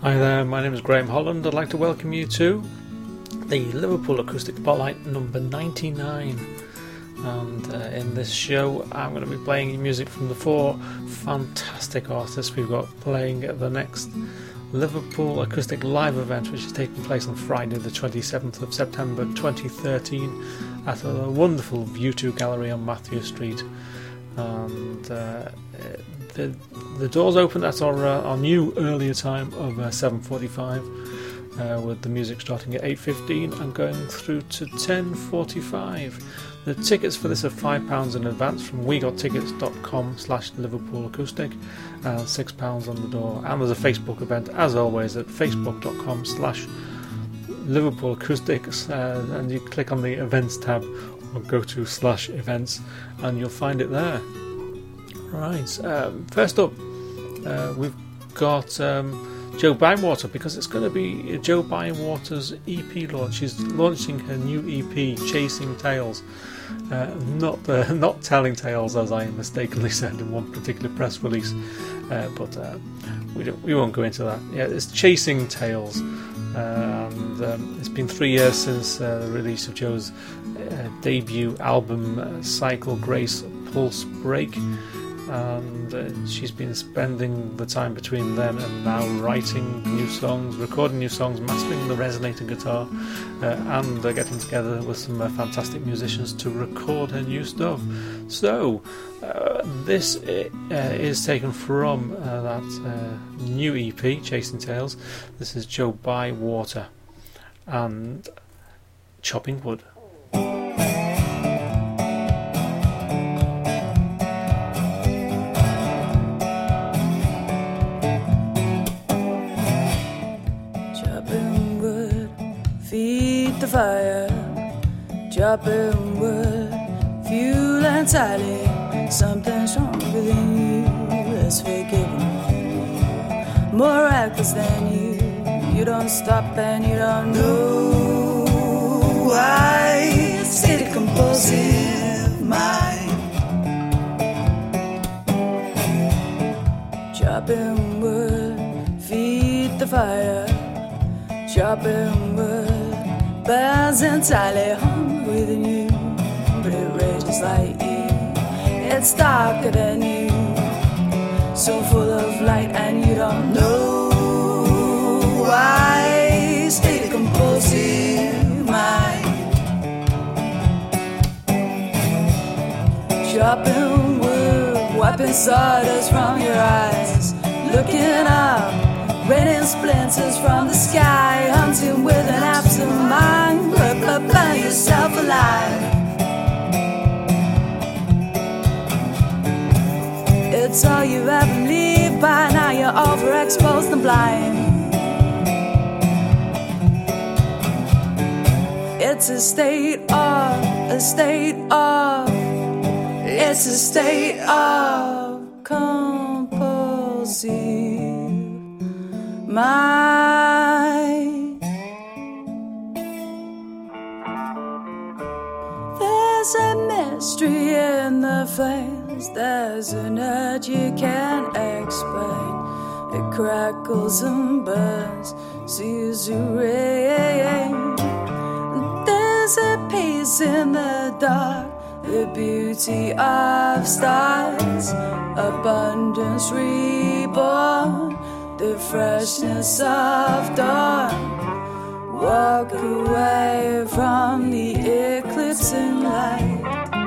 Hi there, my name is Graham Holland. I'd like to welcome you to the Liverpool Acoustic Spotlight number 99. And in this show I'm going to be playing you music from the four fantastic artists we've got playing at the next Liverpool Acoustic Live event, which is taking place on Friday the 27th of September 2013 at a wonderful View2 gallery on Matthew Street. And the doors open at our new earlier time of 7:45, with the music starting at 8:15 and going through to 10:45. The tickets for this are £5 in advance from wegottickets.com/Liverpool Acoustic and £6 on the door. And there's a Facebook event as always at facebook.com/Liverpool Acoustics, and you click on the events tab or go to /events and you'll find it there. Right, first up we've got Jo Bywater, because it's going to be Jo Bywater's EP launch. She's launching her new EP, Chasing Tales, not telling tales, as I mistakenly said in one particular press release, but we won't go into that. Yeah, it's Chasing Tales, and it's been 3 years since the release of Jo's debut album, Cycle Grace Pulse Break. And she's been spending the time between then and now writing new songs, recording new songs, mastering the resonator guitar, and getting together with some fantastic musicians to record her new stuff. So this is taken from that new EP, Chasing Tales. This is Jo Bywater and Chopping Wood. Fire, chopping wood, fuel entirely. Something strong within you, less forgiving, more reckless than you. You don't stop and you don't know why. Steady compulsive mind, chopping wood, feed the fire, chopping wood. Burns entirely hung within you, but it rages like you. It's darker than you, so full of light, and you don't know why. State of compulsive mind, chopping wood, wiping sawdust from your eyes, looking up, raining splinters from the sky, hunting with an absent mind. Burn yourself alive. It's all you ever believed. By now you're overexposed and blind. It's a state of compulsive mind. There's a mystery in the flames. There's an urge you can't explain. It crackles and burns, sees the rain. There's a peace in the dark, the beauty of stars, abundance reborn, the freshness of dawn. Walk away from the eclipsing light.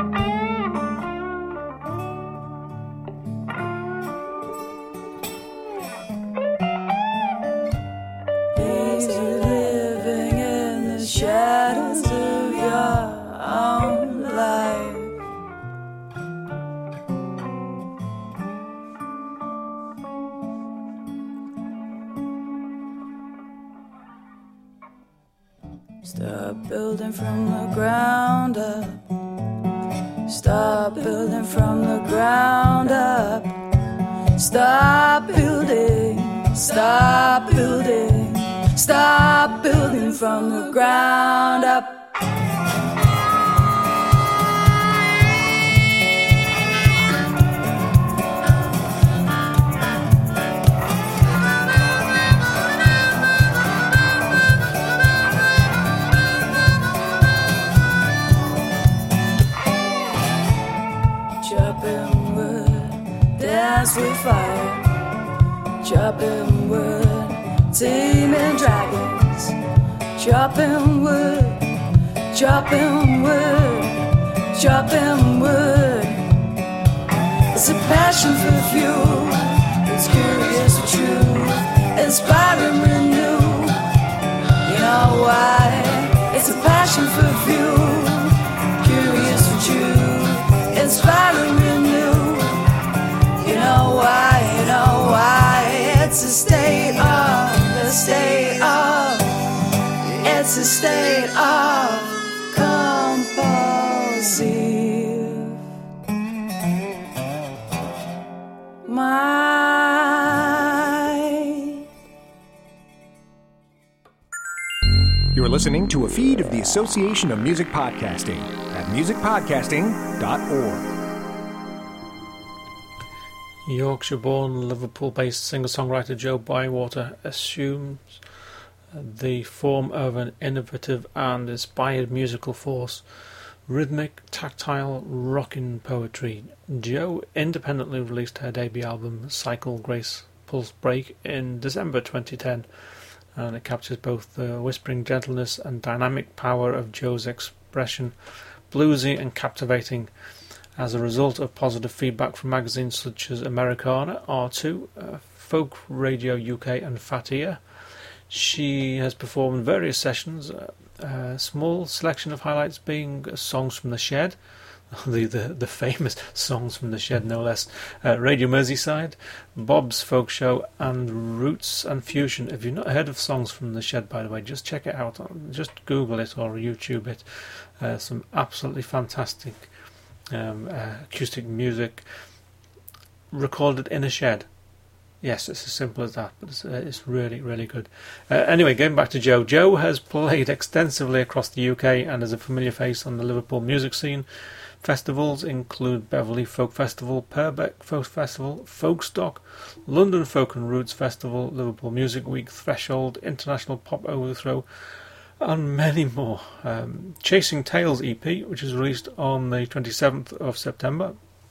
Easy living in the shadows of your own life. Stop building from the ground up. Stop building from the ground up. Stop building, stop building, stop building from the ground up. dance with fire, chopping wood, taming dragons, chopping wood, chopping wood, chopping wood. It's a passion for fuel, it's curious and true, inspiring, renew. You know why? It's a passion for fuel, curious and true, inspiring, renew. You know why? You know why? It's a state of, it's a state of compulsive mind. You're listening to a feed of the Association of Music Podcasting at musicpodcasting.org. Yorkshire-born, Liverpool-based singer-songwriter Joe Bywater assumes the form of an innovative and inspired musical force, rhythmic, tactile, rocking poetry. Jo independently released her debut album, Cycle Grace Pulse Break, in December 2010, and it captures both the whispering gentleness and dynamic power of Jo's expression, bluesy and captivating. As a result of positive feedback from magazines such as Americana, R2, Folk Radio UK and Fat Ear, she has performed various sessions, a small selection of highlights being Songs from the Shed, the famous Songs from the Shed no less, Radio Merseyside, Bob's Folk Show and Roots and Fusion. If you've not heard of Songs from the Shed, by the way, just check it out, just Google it or YouTube it. Some absolutely fantastic acoustic music recorded in a shed. Yes, it's as simple as that, but it's really, really good. Anyway, going back to Jo. Jo has played extensively across the UK and is a familiar face on the Liverpool music scene. Festivals include Beverley Folk Festival, Purbeck Folk Festival, Folkstock, London Folk and Roots Festival, Liverpool Music Week, Threshold, International Pop Overthrow, and many more. Chasing Tales EP, which is released on the 27th of September,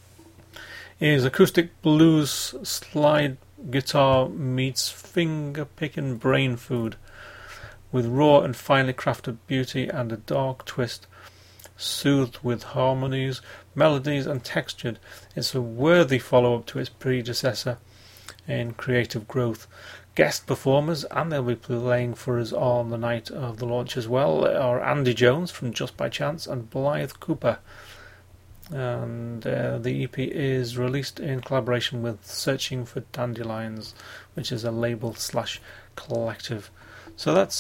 is acoustic blues slide guitar meets finger-picking brain food, with raw and finely crafted beauty and a dark twist, soothed with harmonies, melodies and textured. It's a worthy follow-up to its predecessor in creative growth. Guest performers, and they'll be playing for us on the night of the launch as well, are Andy Jones from Just By Chance and Blythe Cooper. And the EP is released in collaboration with Searching for Dandelions, which is a label/collective. So that's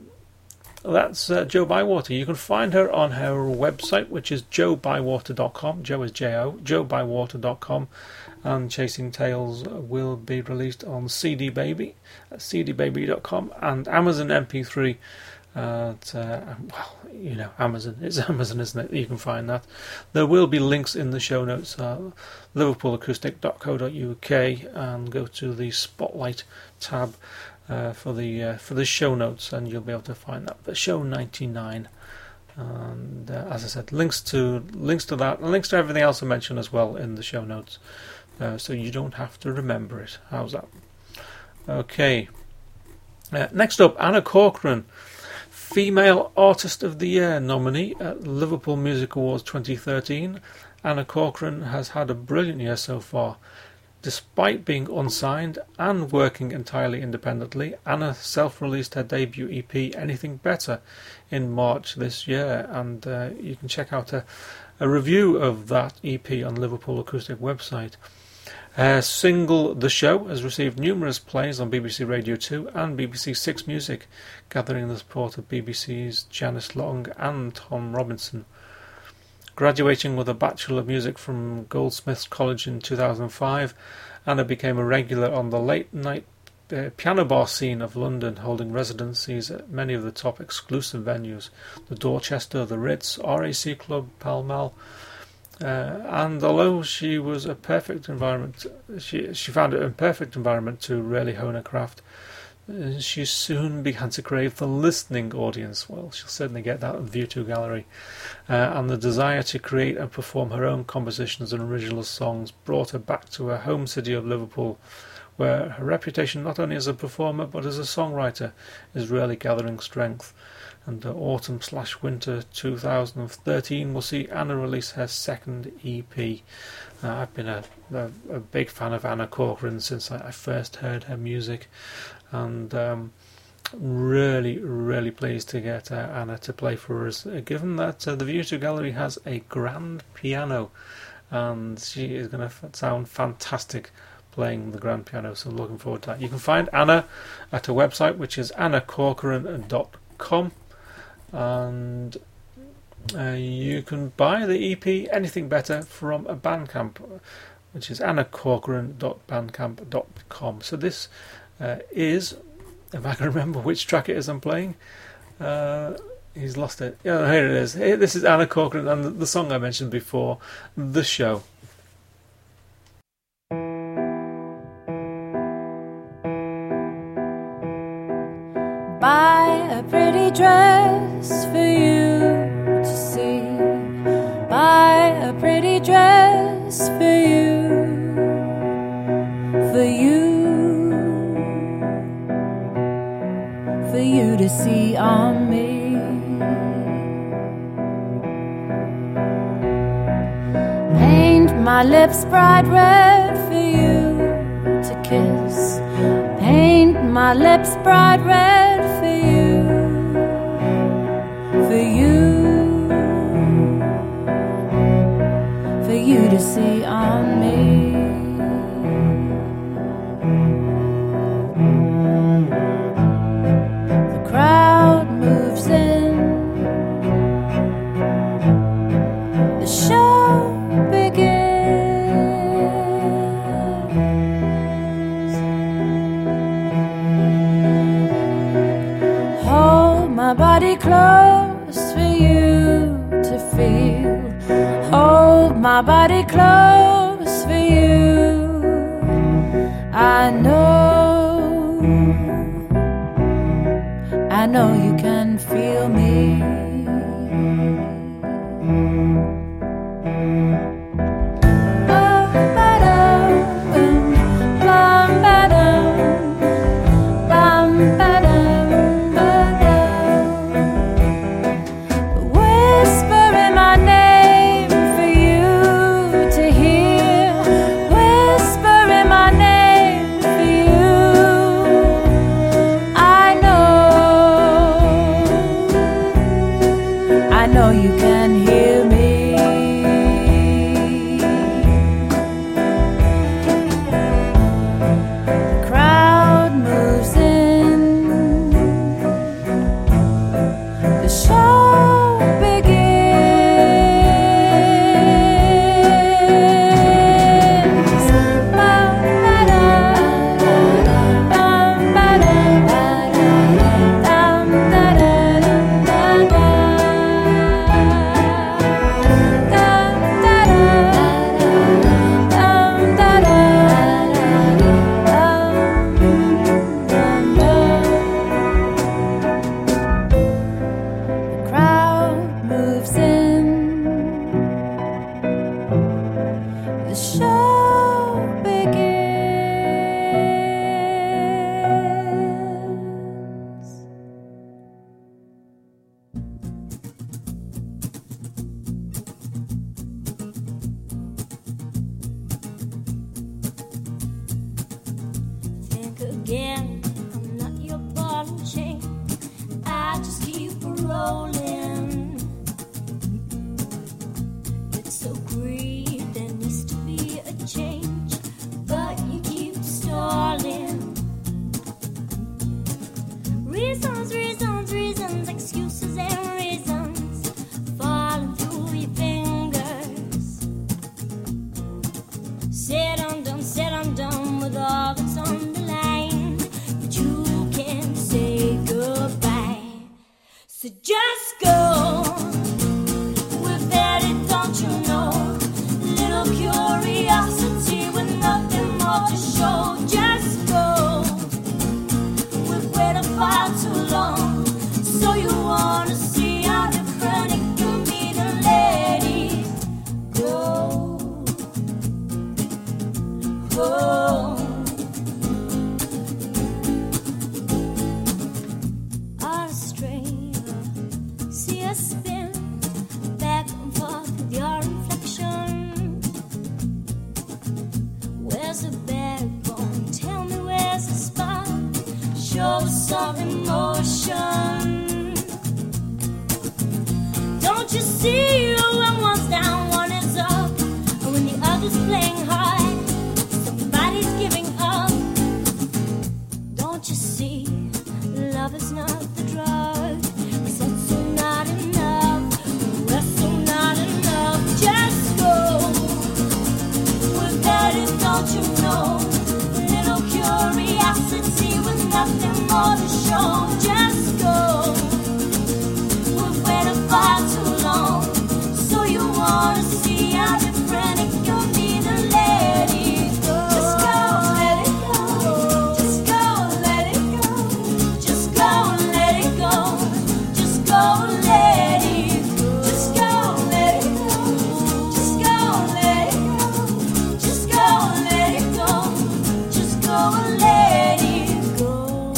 Jo Bywater. You can find her on her website, which is jobywater.com. Jo is J-O, jobywater.com. And Chasing Tales will be released on CD Baby at cdbaby.com and Amazon MP3 at, Amazon. It's Amazon, isn't it? You can find that. There will be links in the show notes, liverpoolacoustic.co.uk, and go to the Spotlight tab for the show notes, and you'll be able to find that. The show 99. And as I said, links to that, and links to everything else I mentioned as well in the show notes. So you don't have to remember it. How's that? Okay. Next up, Anna Corcoran, Female Artist of the Year nominee at Liverpool Music Awards 2013. Anna Corcoran has had a brilliant year so far. Despite being unsigned and working entirely independently, Anna self-released her debut EP, Anything Better, in March this year, and you can check out a review of that EP on Liverpool Acoustic website. Her single The Show has received numerous plays on BBC Radio 2 and BBC 6 Music, gathering the support of BBC's Janice Long and Tom Robinson. Graduating with a Bachelor of Music from Goldsmiths College in 2005, Anna became a regular on the late-night piano bar scene of London, holding residencies at many of the top exclusive venues, the Dorchester, the Ritz, RAC Club, Pall Mall. And although she was a perfect environment, she found it a perfect environment to really hone her craft. she soon began to crave the listening audience. Well, she'll certainly get that at View 2 Gallery. And the desire to create and perform her own compositions and original songs brought her back to her home city of Liverpool, where her reputation not only as a performer but as a songwriter is really gathering strength. And autumn/winter 2013 will see Anna release her second EP. I've been a big fan of Anna Corcoran since I first heard her music, and really pleased to get Anna to play for us, given that the View 2 Gallery has a grand piano, and she is going to sound fantastic playing the grand piano, so looking forward to that. You can find Anna at her website, which is annacorcoran.com, and you can buy the EP Anything Better from a Bandcamp, which is annacorcoran.bandcamp.com. So this is, if I can remember which track it is I'm playing, he's lost it. Yeah, here it is. This is Anna Corcoran and the song I mentioned before, The Show. Buy a pretty dress for you to see. Buy a pretty dress for you. For you to see on me. Paint my lips bright red for you to kiss. Paint my lips bright red for you. For you to see on me. Close for you to feel. Hold my body close for you. I know you can feel me. all in motion. Don't you see when one's down, one is up, and when the other's playing hard, somebody's giving up. Don't you see, love is not the drug. Sex are not enough, rest are not enough. Just go without it, don't you know? Little curiosity with nothing more to show. Just go, we've waited far too long. So you wanna see how different it can be to let it go. Just go, let it go. Just go, let it go. Just go, let it go. Just go, let it go. Just go, let it go. Just go, let it go. Just go, let it go. Just go, let it go.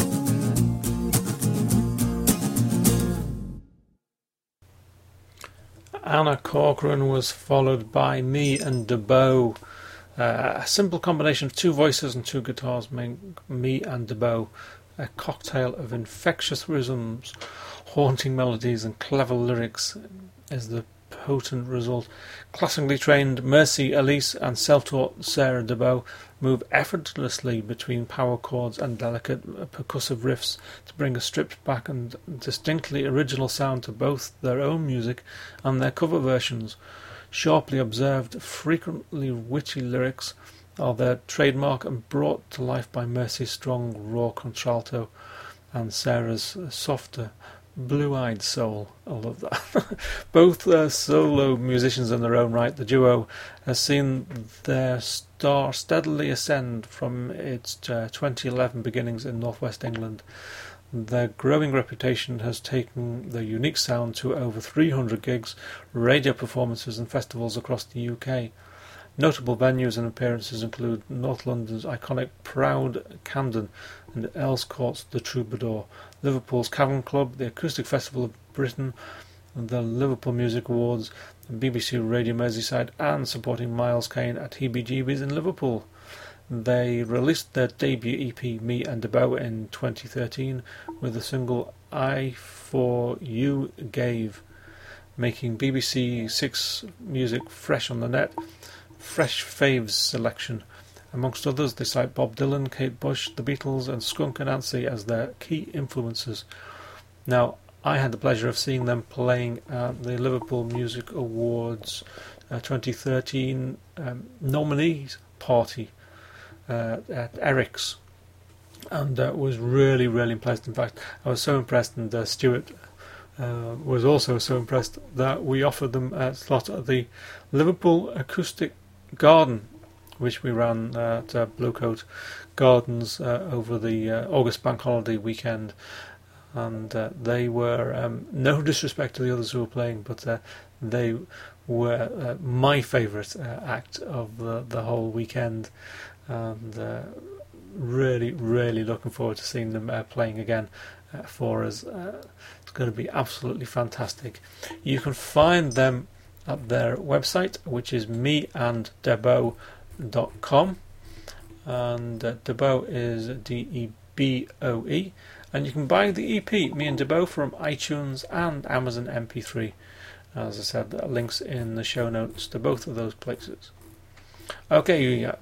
Anna Corcoran was followed by Me and DeBow. A simple combination of two voices and two guitars make Me and DeBow a cocktail of infectious rhythms, haunting melodies and clever lyrics is the potent result. Classically trained Mercy Elise and self-taught Sarah DeBow move effortlessly between power chords and delicate percussive riffs to bring a stripped back and distinctly original sound to both their own music and their cover versions. Sharply observed, frequently witty lyrics are their trademark and brought to life by Mercy's strong raw contralto and Sarah's softer blue-eyed soul. I love that. Both solo musicians in their own right, the duo has seen their star steadily ascend from its 2011 beginnings in northwest England. Their growing reputation has taken their unique sound to over 300 gigs, radio performances and festivals across the UK. Notable venues and appearances include North London's iconic Proud Camden and Earls Court's The Troubadour, Liverpool's Cavern Club, the Acoustic Festival of Britain, the Liverpool Music Awards, BBC Radio Merseyside, and supporting Miles Kane at Heebie-Jeebies in Liverpool. They released their debut EP Me and DeBow in 2013 with the single I For You Gave, making BBC Six Music fresh on the net. Fresh Faves selection. Amongst others, they cite Bob Dylan, Kate Bush, The Beatles and Skunk Anansie as their key influences. Now, I had the pleasure of seeing them playing at the Liverpool Music Awards 2013 nominees party at Eric's, and was really, really impressed. In fact, I was so impressed, and Stuart was also so impressed that we offered them a slot at the Liverpool Acoustic Garden, which we ran at Bluecoat Gardens over the August bank holiday weekend. And they were, no disrespect to the others who were playing, but they were my favourite act of the whole weekend, and really, really looking forward to seeing them playing again for us. It's going to be absolutely fantastic. You can find them at their website, which is meanddebow.com, and DeBow is DEBOE, and you can buy the EP Me and DeBow from iTunes and Amazon MP3. As I said, links in the show notes to both of those places. Okay,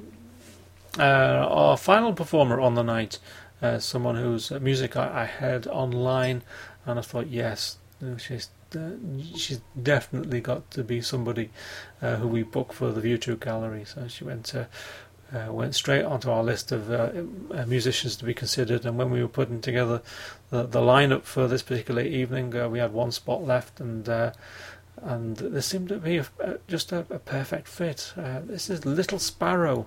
our final performer on the night, someone whose music I heard online, and I thought, yes, she's definitely got to be somebody who we book for the YouTube gallery. So she went straight onto our list of musicians to be considered, and when we were putting together the lineup for this particular evening, we had one spot left, and there seemed to be just a perfect fit. This is Little Sparrow.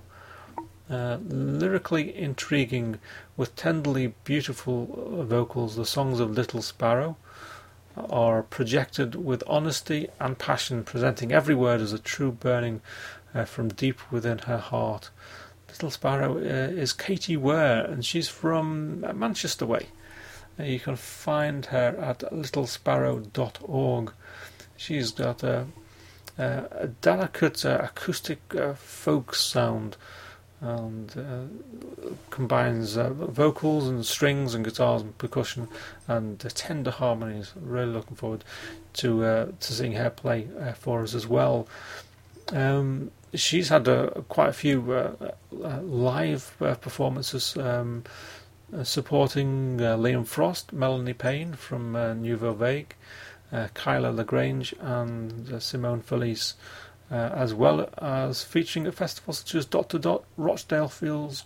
Lyrically intriguing with tenderly beautiful vocals, the songs of Little Sparrow are projected with honesty and passion, presenting every word as a true burning from deep within her heart. Little Sparrow is Katie Ware, and she's from Manchester way. You can find her at littlesparrow.org. She's got a delicate acoustic folk sound, and combines vocals and strings and guitars and percussion and tender harmonies. Really looking forward to seeing her play for us as well. She's had quite a few live performances supporting Liam Frost, Melanie Payne from Nouveau Vague, Kyla LaGrange and Simone Felice, as well as featuring at festivals such as Dot to Dot, Rochdale Fields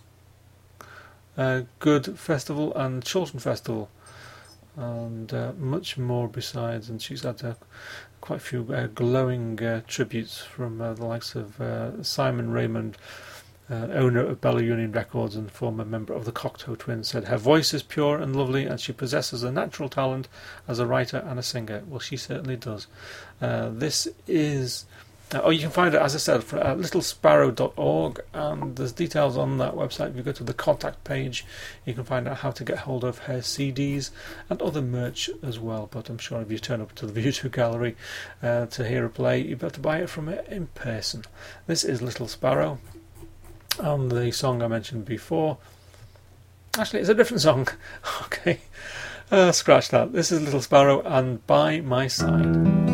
Good Festival and Chiltern Festival, and much more besides. And she's had quite a few glowing tributes from the likes of Simon Raymond, owner of Bella Union Records and former member of the Cocteau Twins, said her voice is pure and lovely and she possesses a natural talent as a writer and a singer. Well, she certainly does. This is... you can find it, as I said, at littlesparrow.org, and there's details on that website. If you go to the contact page, you can find out how to get hold of her CDs and other merch as well. But I'm sure if you turn up to the V2 Gallery to hear her play, you better buy it from her in person. This is Little Sparrow, and the song I mentioned before, actually it's a different song. Okay, scratch that. This is Little Sparrow and By My Side.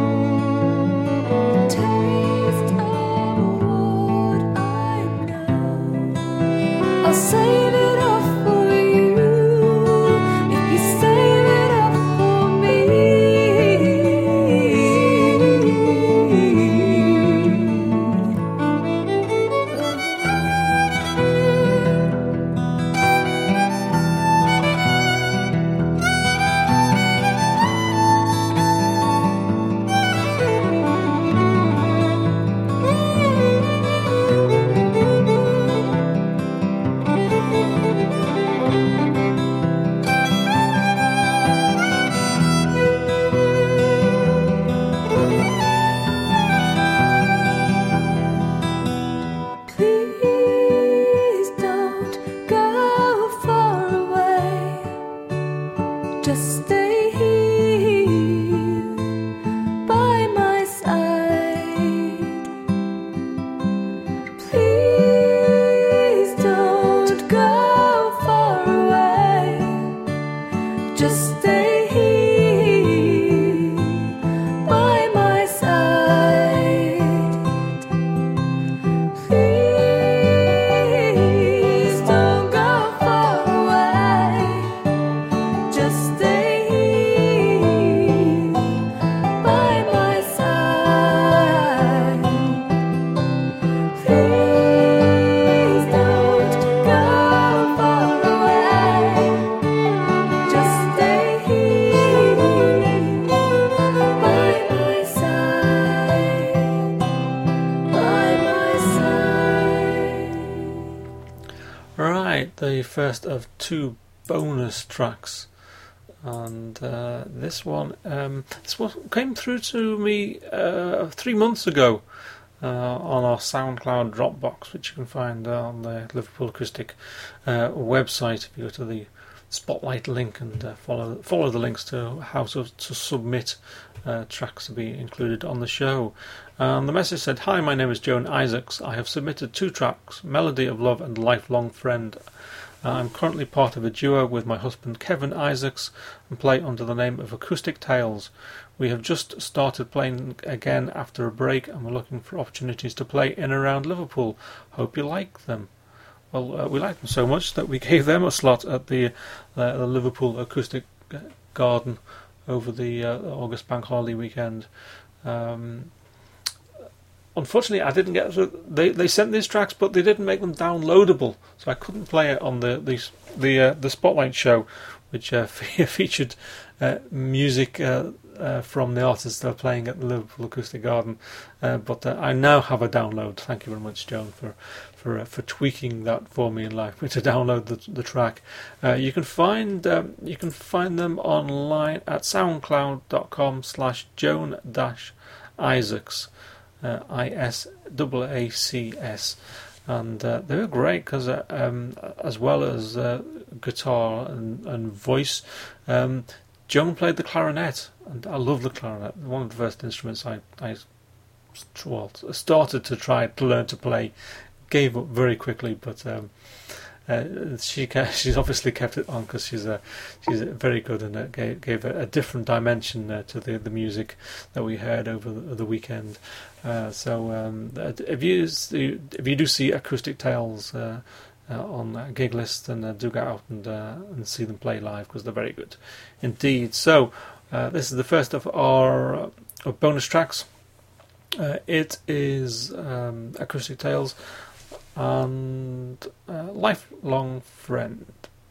Taste of what I know. the first of 2 bonus tracks, and this one came through to me 3 months ago on our SoundCloud Dropbox, which you can find on the Liverpool Acoustic website. If you go to the Spotlight link and follow the links to how to submit tracks to be included on the show. And the message said, "Hi, my name is Joan Isaacs. I have submitted 2 tracks, Melody of Love and Lifelong Friend. I'm currently part of a duo with my husband Kevin Isaacs and play under the name of Acoustic Tales. We have just started playing again after a break and we're looking for opportunities to play in and around Liverpool. Hope you like them." Well, we like them so much that we gave them a slot at the Liverpool Acoustic Garden over the August Bank Holiday weekend. Unfortunately, I didn't get to. They sent these tracks, but they didn't make them downloadable, so I couldn't play it on the Spotlight show, which featured music from the artists that are playing at the Liverpool Acoustic Garden. But I now have a download. Thank you very much, Joan, for tweaking that for me and allowing me to download the track. You can find them online at soundcloud.com/Joan-Isaacs. ISAACS, and they were great because as well as guitar and voice, Joan played the clarinet, and I love the clarinet. One of the first instruments I started to try to learn to play, gave up very quickly, but she's obviously kept it on because she's very good, and gave a different dimension to the music that we heard over the weekend. So if you do see Acoustic Tales on gig list, then do get out and see them play live, because they're very good indeed. So this is the first of our bonus tracks. It is Acoustic Tales and Lifelong Friend.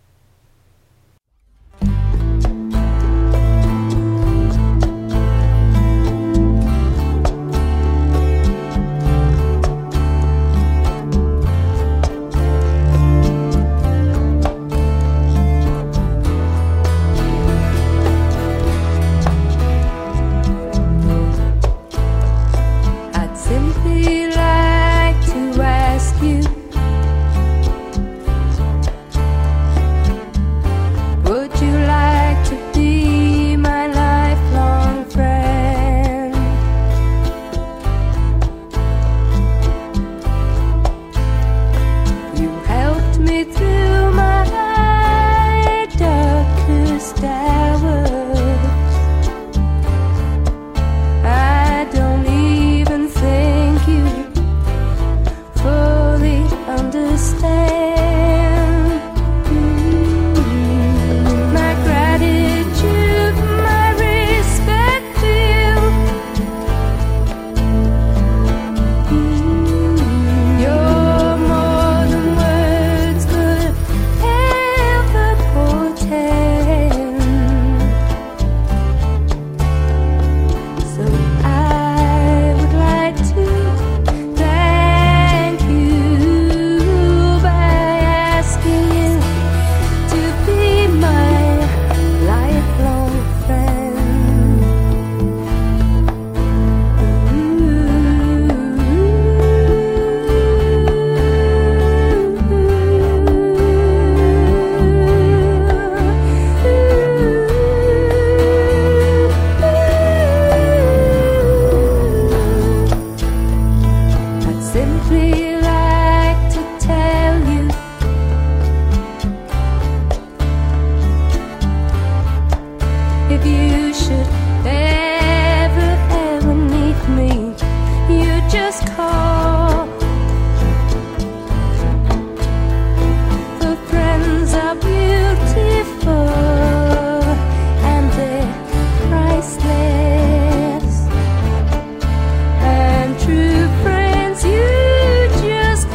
I'd simply like to ask you, would you like to be my lifelong friend? You helped me through my darkest hours. I don't even think you fully understand. My gratitude, my respect to you. You're more than words could ever portend. So I would like to thank you by asking you to be my lifelong friend. I'd simply like to tell you, if you should ever need me, you just call. For friends are beautiful and they're priceless, and true friends you just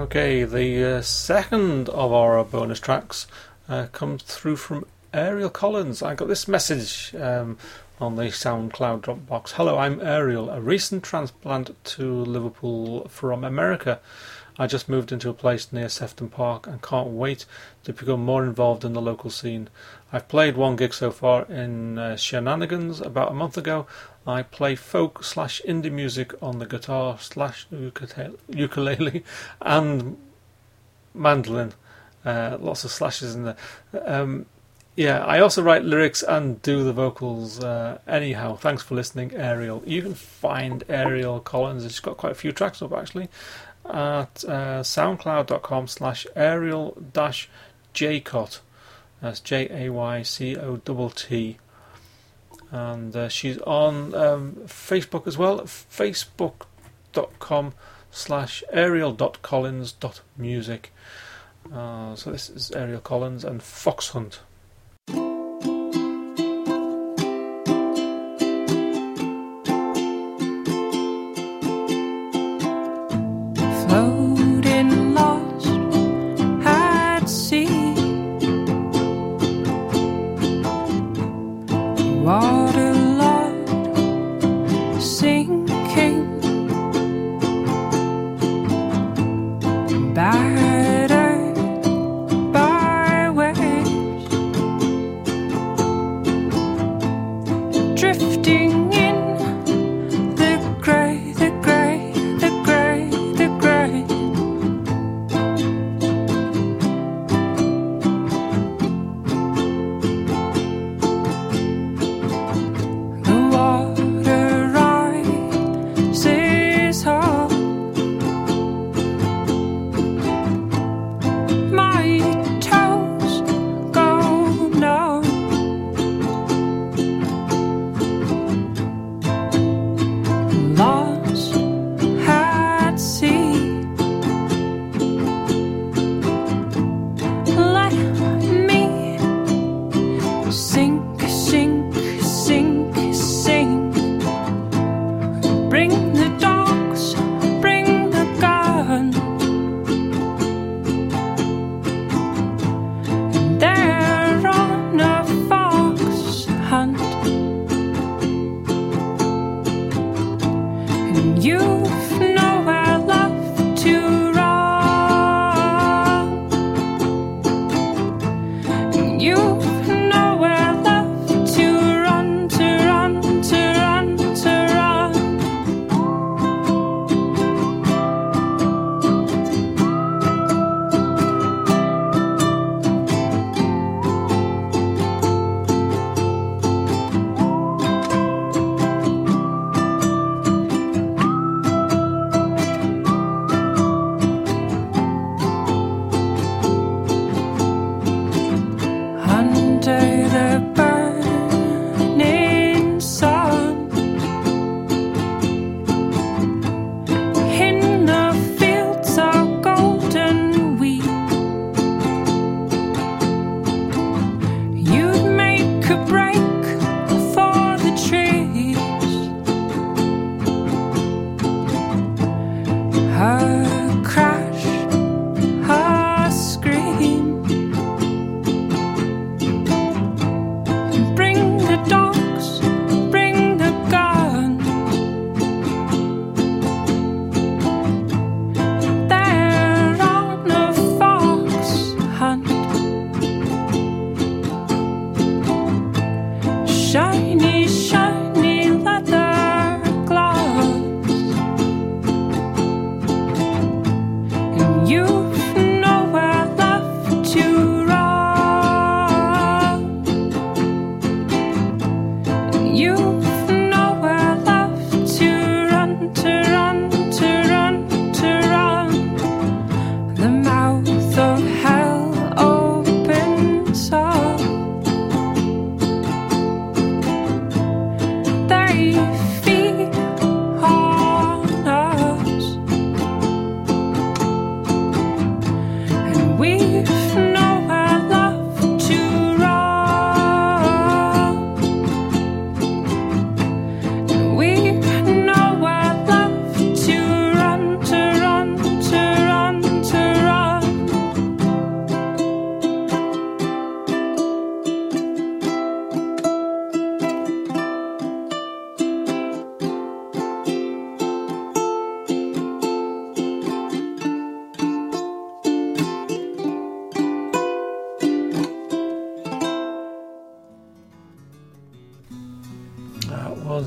Okay, the second of our bonus tracks comes through from Ariel Collins. I got this message on the SoundCloud Dropbox. Hello, I'm Ariel, a recent transplant to Liverpool from America. I just moved into a place near Sefton Park and can't wait to become more involved in the local scene. I've played one gig so far in Shenanigans about a month ago. I play folk/indie music on the guitar/ukulele and mandolin. Lots of slashes in there. Yeah, I also write lyrics and do the vocals. Anyhow, thanks for listening, Ariel. You can find Ariel Collins. She's got quite a few tracks up actually at soundcloud.com/Ariel-Jaycott. That's JAYCOTT. And she's on Facebook as well, facebook.com/Ariel.Collins.music. So this is Ariel Collins and Fox Hunt. Floating lost at sea, waterlogged, sinking, battered by waves, drifting in the grey, the grey, the grey, the grey. The water rises up, my toes go numb. Lost at sea, let me sink, sink, sink, sink. Bring the dogs, bring the gun. They're on a fox hunt, and you've nowhere left to run. And you've nowhere left to run, to run, to run, to run.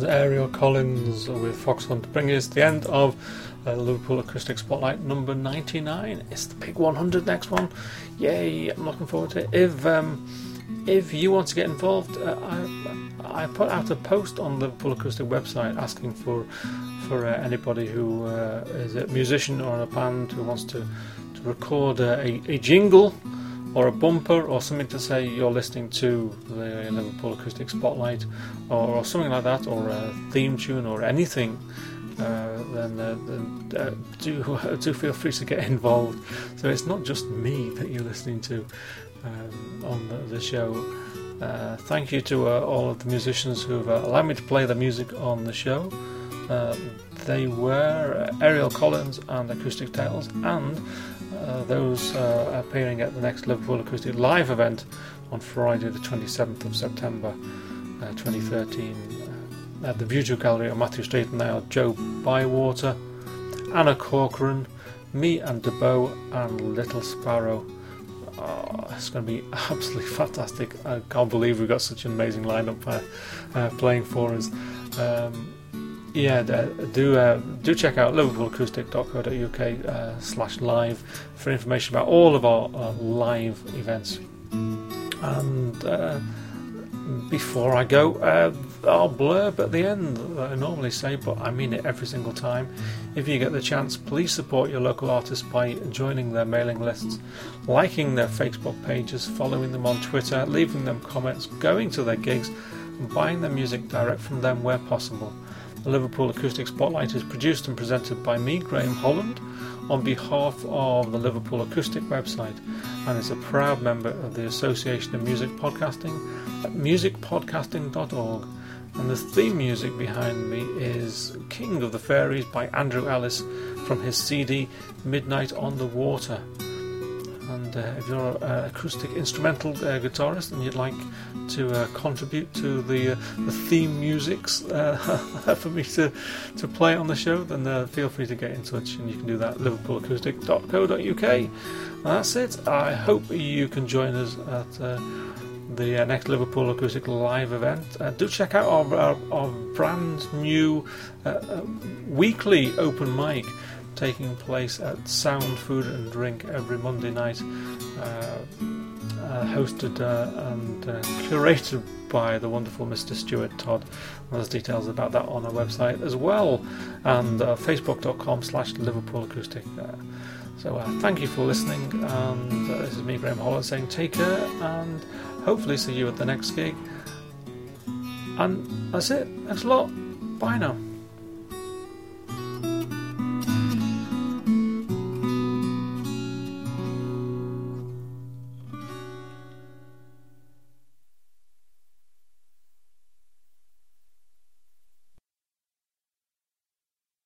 was Ariel Collins with Foxhunt, bringing us to the end of Liverpool Acoustic Spotlight number 99. It's the big 100 next one. Yay, I'm looking forward to it. If you want to get involved, I put out a post on the Liverpool Acoustic website asking for anybody who is a musician or in a band who wants to record a jingle or a bumper or something to say you're listening to the Liverpool Acoustic Spotlight or something like that, or a theme tune or anything. Then do feel free to get involved. So it's not just me that you're listening to on the show. Thank you to all of the musicians who've allowed me to play the music on the show. They were Ariel Collins and Acoustic Tales, and those appearing at the next Liverpool Acoustic Live event on Friday the 27th of September 2013 at the View Gallery on Matthew Street. And they are Joe Bywater, Anna Corcoran, me and DeBow, and Little Sparrow. It's going to be absolutely fantastic. I can't believe we've got such an amazing lineup playing for us. Do check out liverpoolacoustic.co.uk/live for information about all of our live events. And before I go, I'll blurb at the end that I normally say, but I mean it every single time. If you get the chance, please support your local artists by joining their mailing lists, liking their Facebook pages, following them on Twitter, leaving them comments, going to their gigs, and buying their music direct from them where possible. The Liverpool Acoustic Spotlight is produced and presented by me, Graham Holland, on behalf of the Liverpool Acoustic website, and is a proud member of the Association of Music Podcasting at musicpodcasting.org. And the theme music behind me is King of the Fairies by Andrew Ellis from his CD Midnight on the Water. And if you're an acoustic instrumental guitarist and you'd like to contribute to the theme musics for me to play on the show, then feel free to get in touch, and you can do that at liverpoolacoustic.co.uk. And that's it. I hope you can join us at the next Liverpool Acoustic Live event. Do check out our brand new weekly open mic taking place at Sound Food and Drink every Monday night, hosted and curated by the wonderful Mr. Stuart Todd. And there's details about that on our website as well, and facebook.com/Liverpool Acoustic. So thank you for listening, and this is me, Graham Holland, saying take care, and hopefully see you at the next gig. And that's it. Thanks a lot. Bye now.